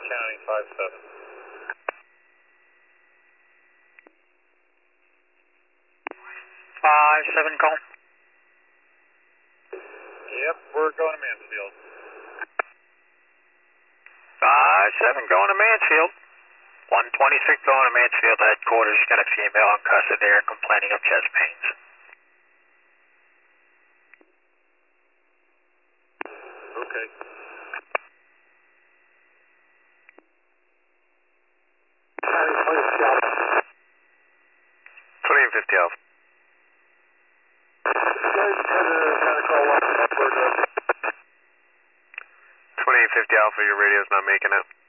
County 57. 57 call. Yep, we're going to Mansfield. 57 going to Mansfield. 126 going to Mansfield headquarters. Got a female in custody there complaining of chest pains. Okay. County 20 Alpha. 2050 Alpha, your radio's not making it.